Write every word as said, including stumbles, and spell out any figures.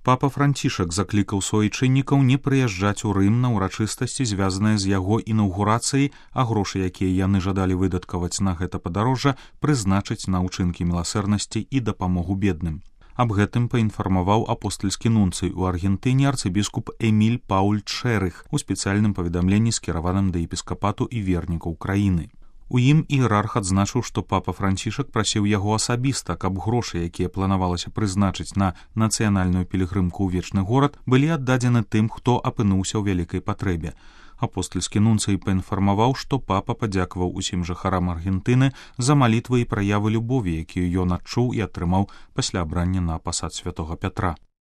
Папа Францішак заклікаў суайчыннікаў не прыязджаць у Рым на ўрачыстасці, звязаныя з яго інаўгурацыяй, а грошы, якія яны жадалі выдаткаваць на гэта падарожжа, прызначыць на ўчынкі міласэрнасці і дапамогу бедным. Аб гэтым паінфармаваў апостальскі нунцый у Аргентыне арцыбіскуп Эміль Пауль Чэрых у спецыяльным паведамленні, скіраваным да епіскапату і вернікаў краіны. У ім іерарх адзначыў, што папа Францішак прасіў яго асабіста, каб грошы, якія планавалася прызначыць на нацыянальную пілігрымку ў вечны горад, былі аддадзены тым, хто апынуўся ў вялікай патрэбе. Апостальскі нунцый паінфармаваў, што папа падзякаваў усім жыхарам Аргентыны за малітвы і праявы любові, якія ён адчуў і атрымаў пасля абрання на пасад святога Пятра.